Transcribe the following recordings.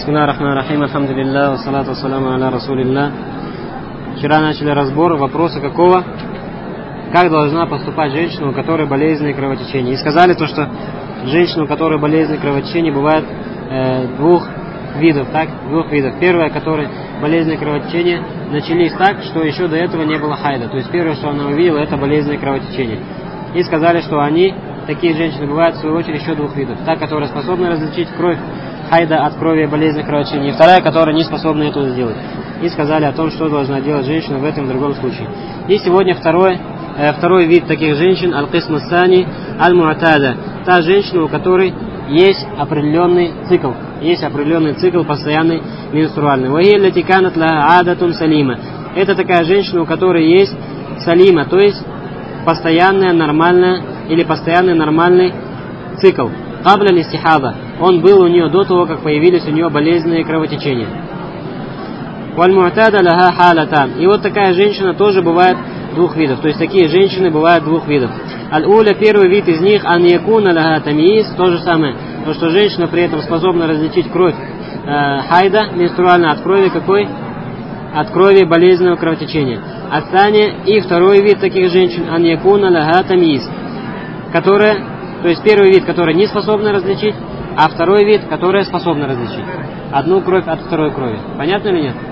Бисмиллахи рахмани рахим, алхамдулиллах, вассалату вассаламу аля расулиллах. Вчера начали разбор вопроса какого? Как должна поступать женщина, у которой болезненные кровотечения. И сказали то, что женщина, у которой болезненные кровотечения, бывает двух видов. Первое, которое болезненные кровотечения начались так, что еще до этого не было хайда. То есть первое, что она увидела, это болезненные кровотечения. И сказали, что такие женщины бывают в свою очередь еще двух видов. Та, которая способна различить кровь хайда от крови болезненных кровотечений, и вторая, которая не способна этого сделать. И сказали о том, что должна делать женщина в этом и другом случае. И сегодня второй вид таких женщин, аль-кисму сани аль-муатада. Та женщина, у которой есть определенный цикл постоянный менструальный. Вахи канат ла адатун салима. Это такая женщина, у которой есть салима, то есть постоянный нормальный цикл. Кабля листихада. Он был у нее до того, как появились у нее болезненные кровотечения. Валь-муатада лаха халатан. И вот такая женщина тоже бывает двух видов. То есть такие женщины бывают двух видов. Аль-уля, первый вид из них, ан якуна лаха тамиз, то же самое. То, что женщина при этом способна различить кровь хайда, менструальная, от крови какой? От крови болезненного кровотечения. Астане, и второй вид таких женщин, ан якуна лаха тамиз, то есть первый вид, который не способна различить, а второй вид, который способна различить одну кровь от второй крови. Понятно или нет?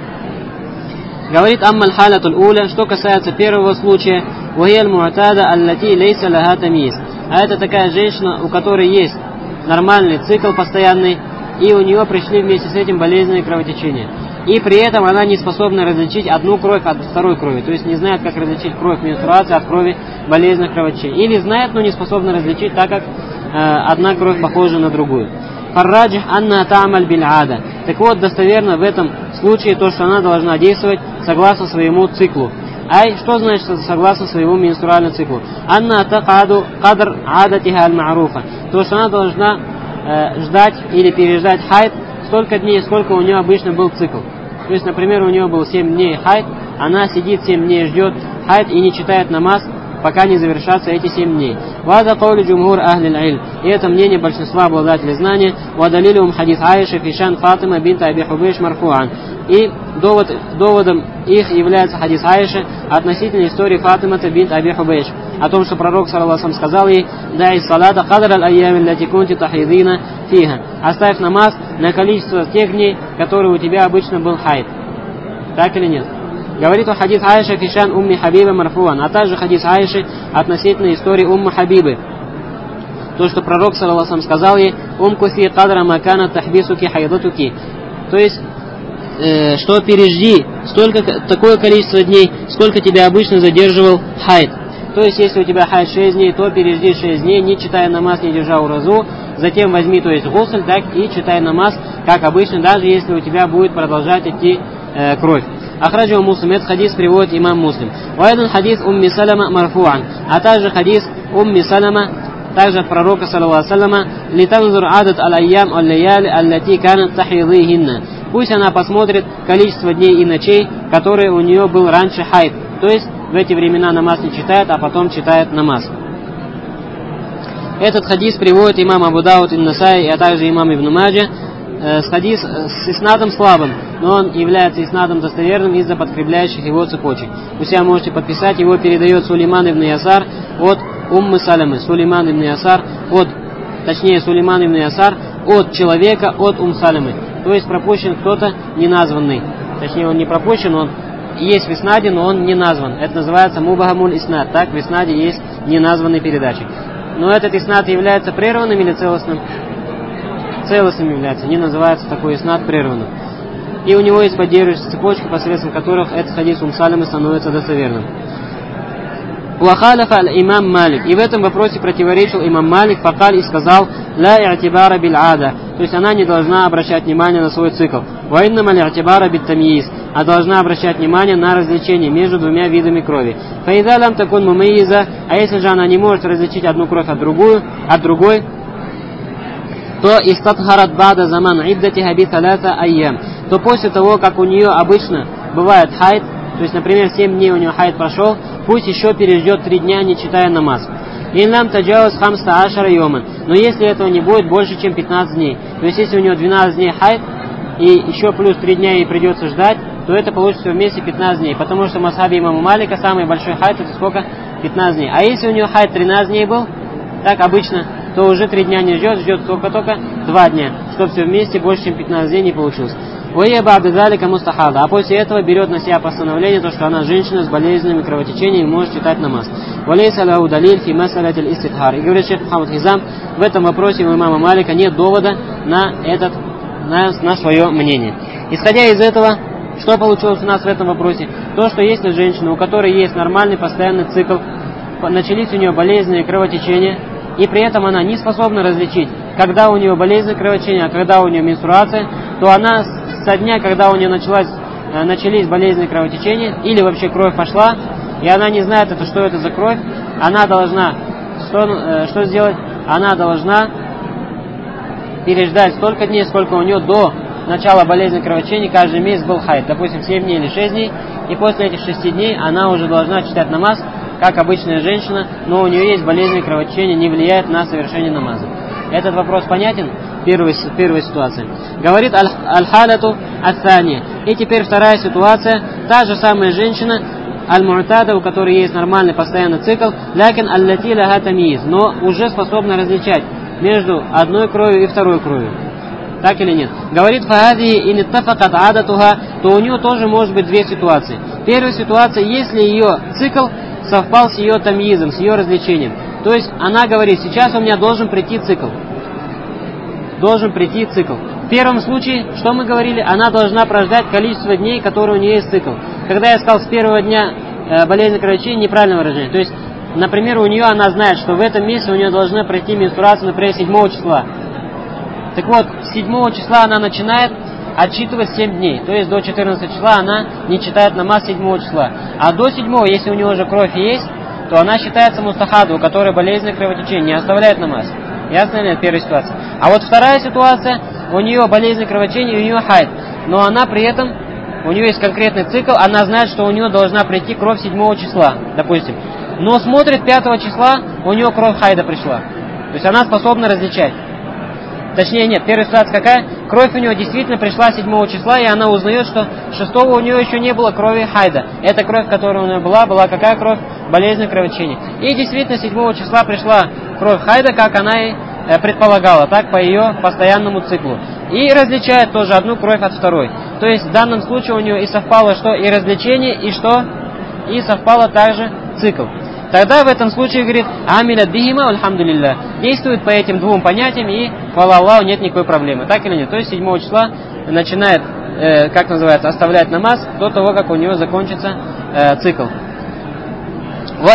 Говорит аммаль халатуль уля, что касается первого случая, вахияль муатада аллати лейса лаха тамиз. А это такая женщина, у которой есть нормальный цикл постоянный, и у нее пришли вместе с этим болезненные кровотечения. И при этом она не способна различить одну кровь от второй крови. То есть не знает, как различить кровь менструации от крови болезненных кровотечений. Или знает, но не способна различить, так как одна кровь похожа на другую. Фарраджих анна та'амаль биль-ада. Так вот, достоверно в этом случае то, что она должна действовать согласно своему циклу. Что значит согласно своему менструальному циклу? Анна тaqadu qadr адатиха аль-ма'руфа. То, что она должна ждать или переждать хайд столько дней, сколько у нее обычно был цикл. То есть, например, у нее был 7 дней хайд, она сидит 7 дней, ждет хайд и не читает намаз, пока не завершатся эти 7 дней. Вада каули джумхур ахлил иль. И это мнение большинства обладателей знания. Вадалилюм хадис Аиша фишан Фатима бинта Аби Хубейш марфуан. И доводом их является хадис Аиши относительно истории Фатимата бинт Аби Хубейш. О том, что пророк саллаллаху алейхи сказал ей: «Дай салата кадр аль-айями лати кунти тахидина фиха». Оставь намаз на количество тех дней, которые у тебя обычно был хайд. Так или нет? Говорит о хадис Аиша фишан умми Хабиба марфуан, а также хадис Аиши относительно истории уммы Хабибы. То, что пророк саллаллаху алейхи сказал ей: «Умкуси кадра макана тахбисуки хайдатуки». То есть, что пережди такое количество дней, сколько тебя обычно задерживал хайд. То есть, если у тебя хайд 6 дней, то пережди 6 дней, не читая намаз, не держа уразу, затем возьми, то есть гусль, так и читай намаз, как обычно, даже если у тебя будет продолжать идти кровь. Ахраджу Муслим, этот хадис приводит имам Муслим. Вайдан хадис умми Салама марфуан, а также хадис умми Салама, также от пророка саллаллаху алейхи вассаляма: «Литанзур адат аль-айям аль-лаяли аллати канат тахидихинна». Пусть она посмотрит количество дней и ночей, которые у нее был раньше хайд. То есть в эти времена намаз не читает, а потом читает намаз. Этот хадис приводит имам Абу Дауд ин-Насаи, а также имам Ибн Маджа, с иснадом слабым, но он является иснадом достоверным из-за подкрепляющих его цепочек. Вы себя можете подписать, его передает Сулейман ибн Ясар от Уммы Саламы. Сулейман ибн Ясар от человека от Саламы. То есть пропущен кто-то неназванный. Точнее, он не пропущен, он есть в иснаде, но он не назван. Это называется мубахамуль иснад. Так, в иснаде есть неназванный передачи. Но этот иснад является прерванным или целостным? Целостным является, не называется такой иснад прерванным. И у него есть поддерживающие цепочки, посредством которых этот хадис Саламы становится достоверным. Уахалафа имам Малик. И в этом вопросе противоречил имам Малик, факаль, и сказал: «Ла и'тибара биль-ада». То есть она не должна обращать внимание на свой цикл. «Ва иннама ли'тибара бит-тамйиз». А должна обращать внимание на различение между двумя видами крови. «Фаиза лам такун мумайиза». А если же она не может различить одну кровь от другой, то истатхарат бада заман иддатиха би талата айям. То после того, как у нее обычно бывает хайд, то есть, например, 7 дней у нее хайд прошел, пусть еще переждет 3 дня, не читая намаз. Инлам таджауз хамста ашара йоман. Но если этого не будет больше, чем 15 дней, то есть если у нее 12 дней хайд, и еще плюс 3 дня ей придется ждать, то это получится вместе 15 дней. Потому что в мазхабе имама Малика самый большой хайд это сколько? 15 дней. А если у нее хайд 13 дней был, так обычно, то уже 3 дня не ждет, ждет только 2 дня, чтобы все вместе больше, чем 15 дней не получилось. А после этого берет на себя постановление, то, что она женщина с болезненными кровотечениями может читать намаз. И говорит шейх Мухаммад Хизам, в этом вопросе у имама Малика нет довода на свое мнение. Исходя из этого, что получилось у нас в этом вопросе? То, что если женщина, у которой есть нормальный постоянный цикл, начались у нее болезненные кровотечения, и при этом она не способна различить, когда у нее болезненные кровотечения, а когда у нее менструация, то она со дня, когда у нее начались болезненные кровотечения, или вообще кровь пошла, и она не знает, что это за кровь, она должна что сделать? Она должна переждать столько дней, сколько у нее до начала болезненных кровотечений каждый месяц был хайд, допустим, 7 дней или 6 дней, и после этих 6 дней она уже должна читать намаз, как обычная женщина, но у нее есть болезненные кровотечения, не влияет на совершение намаза. Этот вопрос понятен? Первая ситуация. Говорит аль-халату ат-тания. И теперь вторая ситуация. Та же самая женщина, аль-му'тада, у которой есть нормальный постоянный цикл, лякин аль-лати ляха тамиз, но уже способна различать между одной кровью и второй кровью. Так или нет? Говорит фахади ин иттафакат адатуха, то у нее тоже может быть две ситуации. Первая ситуация, если ее цикл совпал с ее тамизом, с ее развлечением. То есть она говорит, сейчас у меня должен прийти цикл. Должен прийти цикл. В первом случае, что мы говорили, она должна прождать количество дней, которые у нее есть цикл. Когда я сказал с первого дня болезни кровотечения, неправильное выражение. То есть, например, у нее она знает, что в этом месяце у нее должна пройти менструация, например, 7 числа. Так вот, с 7 числа она начинает отсчитывать 7 дней. То есть до 14 числа она не читает намаз 7 числа. А до 7, если у нее уже кровь есть, то она считается мустахаду, у которой болезненное кровотечение, не оставляет намаз. Ясно ли? Первая ситуация. А вот вторая ситуация, у нее болезненное кровотечение, у нее хайд. Но она при этом, у нее есть конкретный цикл, она знает, что у нее должна прийти кровь 7 числа, допустим. Но смотрит 5 числа, у нее кровь хайда пришла. То есть она способна различать. Точнее, нет, первая ситуация какая? Кровь у нее действительно пришла 7 числа, и она узнает, что 6 у нее еще не было крови хайда. Эта кровь, которая у нее была какая кровь? Болезненное кровотечение. И действительно 7 числа пришла кровь хайда, как она и предполагала, так, по ее постоянному циклу. И различает тоже одну кровь от второй. То есть в данном случае у нее и совпало что? И развлечение, и что? И совпало также цикл. Тогда в этом случае, говорит, амиля бихима, альхамдулилля, действует по этим двум понятиям, и, хвала Аллаху, нет никакой проблемы. Так или нет? То есть 7 числа начинает, как называется, оставлять намаз до того, как у нее закончится цикл. А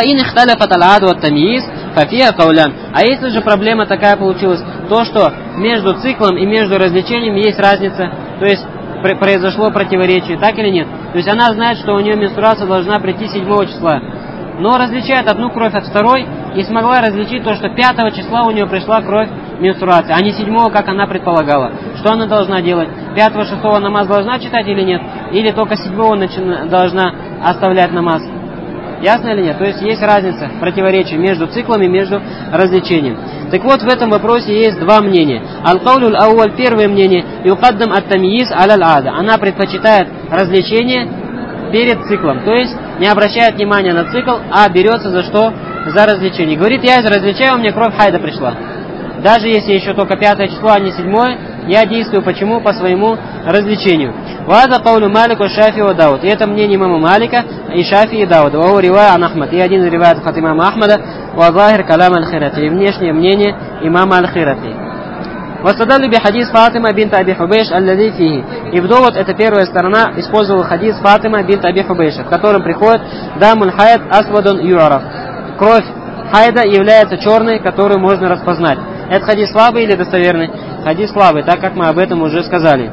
если же проблема такая получилась, то что между циклом и между развлечением есть разница, то есть произошло противоречие, так или нет? То есть она знает, что у нее менструация должна прийти 7 числа, но различает одну кровь от второй и смогла различить то, что 5 числа у нее пришла кровь менструации, а не 7, как она предполагала. Что она должна делать? 5-6 намаз должна читать или нет? Или только 7 должна оставлять намаз? Ясно или нет? То есть есть разница, противоречие между циклом и между развлечением. Так вот, в этом вопросе есть два мнения. Аль-Каулюль Ауаль, первое мнение, юкаддам ат-тамйиз аль-ада. Она предпочитает развлечение перед циклом. То есть не обращает внимания на цикл, а берется за что? За развлечение. Говорит, я различаю, у меня кровь хайда пришла. Даже если еще только 5 число, а не 7, я действую почему? По своему развлечению. Ваза каулю Малику Шафи ва Дауд. И это мнение имама Малика и Шафи и Дауда. Вау ривая ан Ахмад. И один из риваятов от имама Ахмада. Ва захир калам аль-Хирати. И внешнее мнение имама аль-Хирати. Вастадалли би хадис Фатима бинт Аби Хубейш аллади фихи. И в довод эта первая сторона использовала хадис Фатима бинт Аби Хубейша, в котором приходит дамуль хайд асвадун юараф. Кровь хайда является черной, которую можно распознать. Это хадис слабый или достоверный? Хадис слабый, так как мы об этом уже сказали.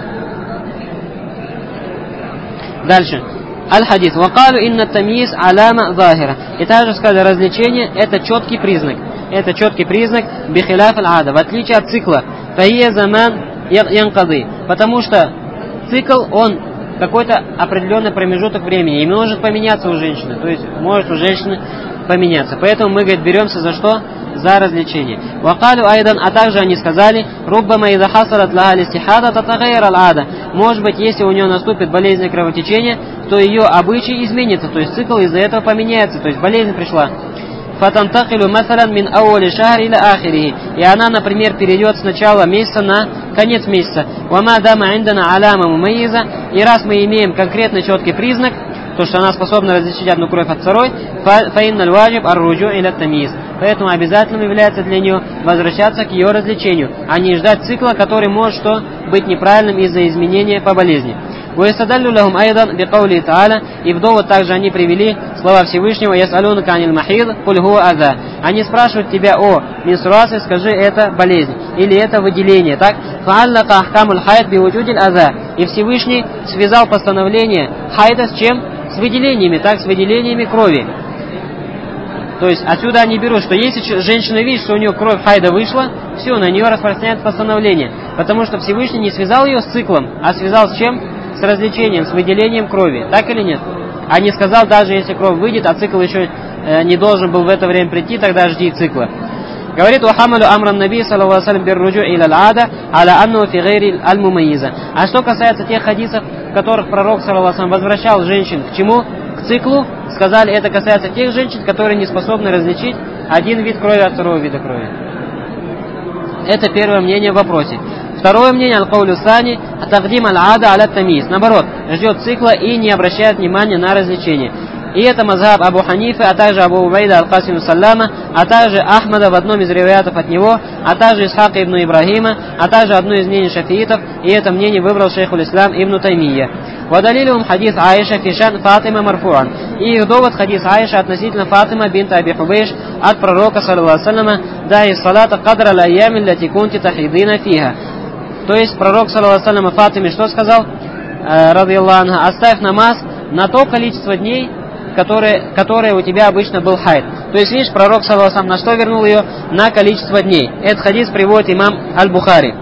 Дальше. Аль-хадис. Вакалу инна тамиз аляма захира. И также сказали, различение это четкий признак. Это четкий признак бихиляф аль-ада, в отличие от цикла. Фахия заман янкады. Потому что цикл, он какой-то определенный промежуток времени. И может поменяться у женщины. То есть может у женщины поменяться. Поэтому мы, говорит, беремся за что? за развлечение. Вакалю айдан, а также они сказали, руббама иза хасарат ла алистихада татагайр аль-ада. Может быть, если у нее наступит болезненное кровотечение, то ее обычай изменится, то есть цикл из-за этого поменяется, то есть болезнь пришла. Фатантакилу масалан мин ауали шахри ля ахирихи. И она, например, перейдет с начала месяца на конец месяца. Вама дама индана аляма мумайиза. И раз мы имеем конкретно четкий признак, то, что она способна различить одну кровь от второй, фаинналь ваджиб ар-руджу иля тамиз. Поэтому обязательным является для нее возвращаться к ее развлечению, а не ждать цикла, который может быть неправильным из-за изменения по болезни. وَيَسْتَدَلُّ لَهُمْ أَيْضًا بِقَوْلِهِ تَعَالَى. И в довод также они привели слова Всевышнего: «Яс'алунка анил махид, куль хуа аза». Они спрашивают тебя о менструации, скажи, это болезнь или это выделение. Так? «Фа'аллака ахкамуль хайд биуджудиль аза». И Всевышний связал постановление хайда с чем? С выделениями, так, с выделениями крови. То есть отсюда они берут, что если женщина видит, что у нее кровь хайда вышла, все, на нее распространяется постановление. Потому что Всевышний не связал ее с циклом, а связал с чем? С развлечением, с выделением крови. Так или нет? А не сказал, даже если кровь выйдет, а цикл еще не должен был в это время прийти, тогда жди цикла. Говорит: «Ухамалю амран наби саллаллаху алейхи ва саллям бир-руджу иля аль-ада аля анну фи гайри аль-мумайиза». А что касается тех хадисов, в которых пророк саллаллаху алейхи ва саллям возвращал женщин к чему? К циклу. Сказали, это касается тех женщин, которые не способны различить один вид крови от второго вида крови. Это первое мнение в вопросе. Второе мнение, аль-каулю сани, тагдим аль-ада аля тамиз. Наоборот, ждет цикла и не обращает внимания на развлечение. И это мазхаб Абу Ханифы, а также Абу Убайда аль-Касим саллама, а также Ахмада в одном из риваятов от него, а также Исхака ибн Ибрахима, а также одно из мнений шафиитов, и это мнение выбрал шейхуль ислам ибн Таймия. Вадалилюм хадис Аиша фишан Фатима марфуан. И их довод хадис Аиша относительно Фатима бинт Аби Хубейш от пророка саллаллаху алейхи ва саллама: «Дай салата кадра аль-айями лати кунти тахидина фиха». То есть пророк саллаллаху алейхи ва саллама Фатиме что сказал? Радiyаллаху анха: оставь намаз на то количество дней, которое у тебя обычно был хайд. То есть, видишь, пророк саллаллаху алейхи ва саллям на что вернул ее? На количество дней. Этот хадис приводит имам Аль-Бухари.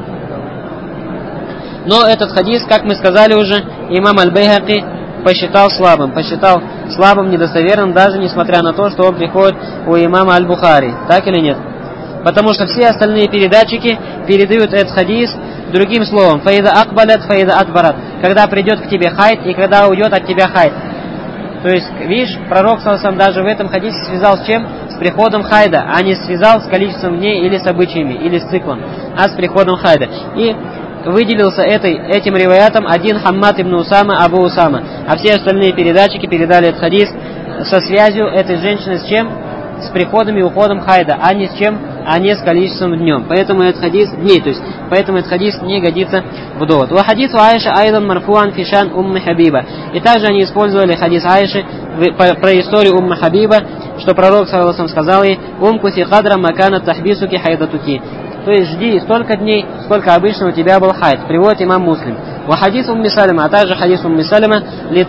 Но этот хадис, как мы сказали уже, имам Аль-Байхаки посчитал слабым, недостоверным, даже несмотря на то, что он приходит у имама Аль-Бухари. Так или нет? Потому что все остальные передатчики передают этот хадис другим словом: «Фаида акбалят, фаида адбарат». Когда придет к тебе хайд и когда уйдет от тебя хайд. То есть, видишь, пророк саллаллаху алейхи ва саллям даже в этом хадисе связал с чем? С приходом хайда, а не связал с количеством дней или с обычаями, или с циклом, а с приходом хайда. И выделился этим риваятом один Хаммад ибн Усама Абу Усама. А все остальные передатчики передали этот хадис со связью этой женщины с чем? С приходом и уходом хайда, а не с чем? А не с количеством днем. Поэтому этот хадис поэтому этот хадис не годится в довод. Ва хадис Аиша айдан марфуан фишан умми Хабиба. И также они использовали хадис Аиши про историю умми Хабиба, что пророк саллаллаху алейхи ва саллям сказал ей: «Умкуси кадра макана тахбисуки хайдатуки». То есть жди столько дней, сколько обычно у тебя был хайд. Приводит имам Муслим. Ва хадис умми Салима, а также хадис умми Салима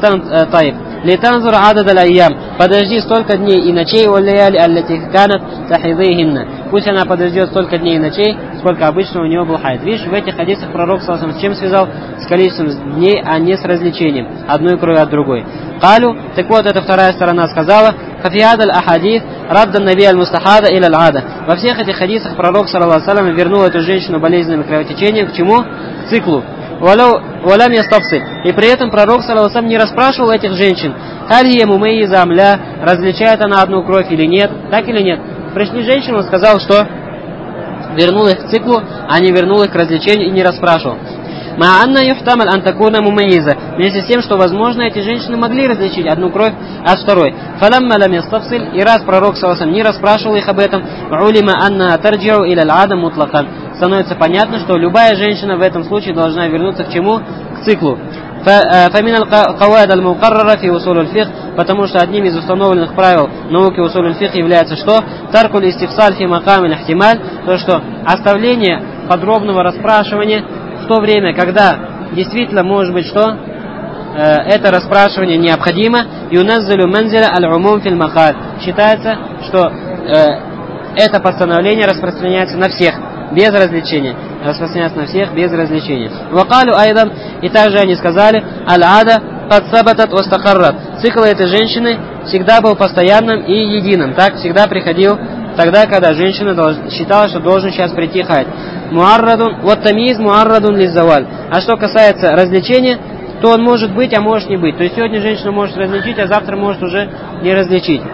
литанзур адад аль-айям. Подожди столько дней и ночей, валляли аллати канат тахидыхинна. Пусть она подождет столько дней и ночей, сколько обычно у нее был хайд. Видишь, в этих хадисах пророк саллаллаху алейхи ва саллям с чем связал? С количеством дней, а не с развлечением одной крови от другой. Калю, так вот, эта вторая сторона сказала: «Хафиад аль-ахадис радда наби аль-мустахада иля аль-ада». Во всех этих хадисах пророк саллаллаху алейхи ва саллям вернул эту женщину болезненным кровотечением к чему? К циклу. Валям ястафси. И при этом пророк саллаллаху алейхи ва саллям не расспрашивал этих женщин: «Халия мумейза амля», различает она одну кровь или нет, так или нет. Пришли женщины, он сказал, что вернул их к циклу, а не вернул их к развлечению и не расспрашивал. Ма'анна юхтамаль антакуна мумайиза. Вместе с тем, что возможно, эти женщины могли различить одну кровь от второй. Фаламма лам ястафсиль. И раз пророк саллаллаху алейхи ва саллям не расспрашивал их об этом, улима анна тарджиу иля аль-ада мутлакан. Становится понятно, что любая женщина в этом случае должна вернуться к чему? К циклу. فمن القواعد المقررة في أصول الفقه, потому что одним из установленных правил науки усуль аль-фикх является что? Таркуль истифсаль фи макам аль-ихтималь, то что оставление подробного расспрашивания в то время, когда действительно может быть что? Это расспрашивание необходимо. Юназзалю манзиля аль-умум фил макаль. Считается, что это постановление распространяется на всех без развлечения. Распространяется на всех без развлечения. Вакалю айдан, и также они сказали: аль-ада подсабатат остахаррат. Цикл этой женщины всегда был постоянным и единым. Так всегда приходил тогда, когда женщина считала, что должен сейчас прийти хайд. Муаррадун, вот тамиз муаррадун лиззаваль. А что касается развлечения, то он может быть, а может не быть. То есть сегодня женщина может различить, а завтра может уже не различить.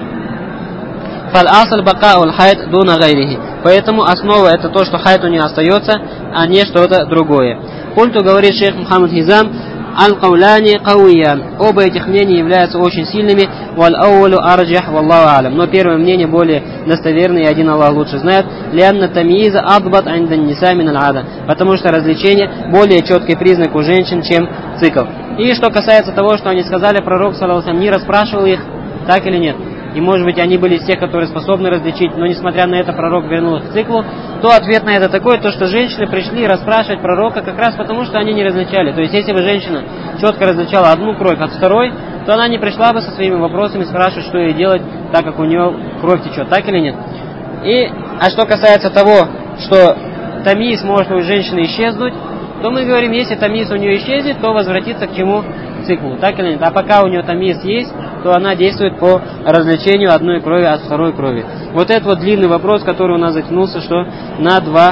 Поэтому основа это то, что хайд у нее остается, а не что-то другое. Культу говорит шейх Мухаммад Хизам, аль-кауляни кауиян. Оба этих мнения являются очень сильными. Валь-аулю арджах валлаху алям. Но первое мнение более достоверное, и один Аллах лучше знает. Лианна тамииза адбат андан ниса мин аль-ада. Потому что развлечение более четкий признак у женщин, чем цикл. И что касается того, что они сказали, пророк саллаллаху алейхи ва саллям не расспрашивал их, так или нет. И может быть они были из тех, которые способны различить, но несмотря на это пророк вернул их к циклу, то ответ на это такой, то что женщины пришли расспрашивать пророка как раз потому, что они не различали. То есть если бы женщина четко различала одну кровь от второй, то она не пришла бы со своими вопросами спрашивать, что ей делать, так как у нее кровь течет, так или нет. А что касается того, что тамиз может у женщины исчезнуть, то мы говорим, если тамиз у нее исчезнет, то возвратится к чему? Циклу, так или нет. А пока у нее тамиз есть, то она действует по развлечению одной крови от второй крови. Вот это вот длинный вопрос, который у нас затянулся, что на два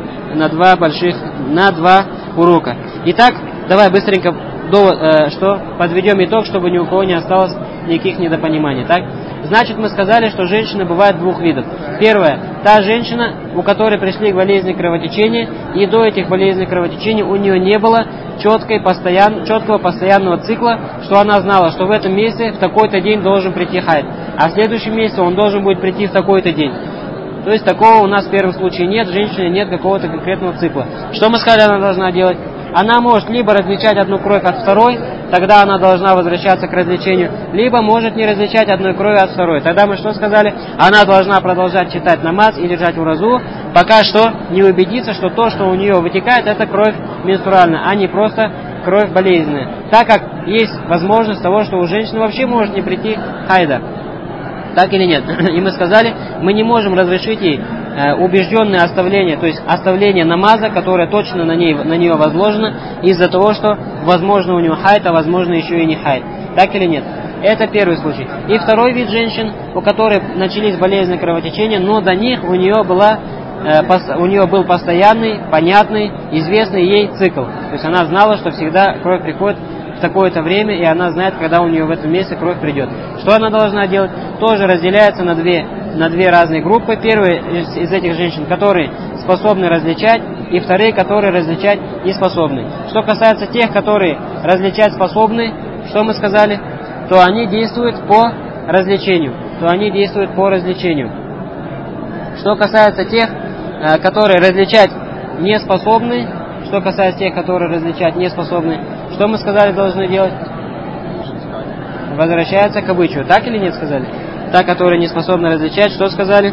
урока. Итак, давай быстренько подведем итог, чтобы ни у кого не осталось никаких недопониманий. Так? Значит, мы сказали, что женщины бывают двух видов. Первое, та женщина, у которой пришли болезни кровотечения, и до этих болезней кровотечения у нее не было четкого постоянного цикла, что она знала, что в этом месяце в такой-то день должен прийти хайд, а в следующем месяце он должен будет прийти в такой-то день. То есть такого у нас в первом случае нет, в женщине нет какого-то конкретного цикла. Что мы сказали, она должна делать? Она может либо различать одну кровь от второй, тогда она должна возвращаться к различению, либо может не различать одной крови от второй. Тогда мы что сказали? Она должна продолжать читать намаз и лежать в уразу, пока что не убедится, что то, что у нее вытекает, это кровь менструальная, а не просто кровь болезненная. Так как есть возможность того, что у женщины вообще может не прийти хайда. Так или нет? И мы сказали, мы не можем разрешить ей убежденное оставление, то есть оставление намаза, которое точно на нее возложено, из-за того, что возможно у нее хайд, а возможно еще и не хайд. Так или нет? Это первый случай. И второй вид женщин, у которых начались болезни кровотечения, но до них у нее был постоянный, понятный, известный ей цикл. То есть она знала, что всегда кровь приходит в такое-то время, и она знает, когда у нее в этом месяце кровь придет. Что она должна делать? Тоже разделяется на две разные группы. Первые из этих женщин, которые способны различать, и вторые, которые различать не способны. Что касается тех, которые различать способны, что мы сказали? То они действуют по развлечению. Что касается тех, которые различать не способны, что мы сказали должны делать? Возвращается к обычаю. Так или нет сказали? Та, которая не способна различать, что сказали?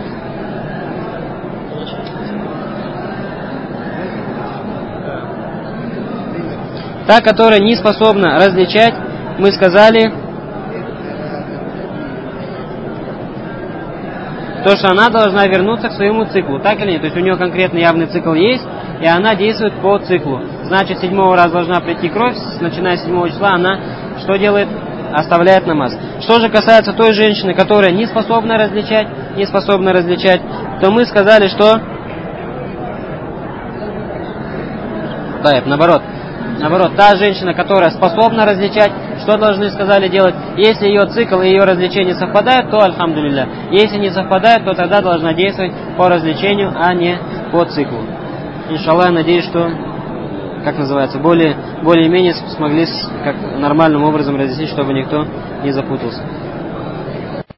Та, которая не способна различать, мы сказали, то, что она должна вернуться к своему циклу. Так или нет? То есть у нее конкретно явный цикл есть, и она действует по циклу. Значит, 7-го раза должна прийти кровь, начиная с 7-го числа она что делает? Оставляет намаз. Что же касается той женщины, которая не способна различать, то мы сказали, что наоборот, та женщина, которая способна различать, что должны сказали делать? Если ее цикл и ее развлечение совпадают, то альхамдулилля. Если не совпадают, то тогда должна действовать по развлечению, а не по циклу. Иншаллах, я надеюсь, что более-менее смогли как нормальным образом разъяснить, чтобы никто не запутался.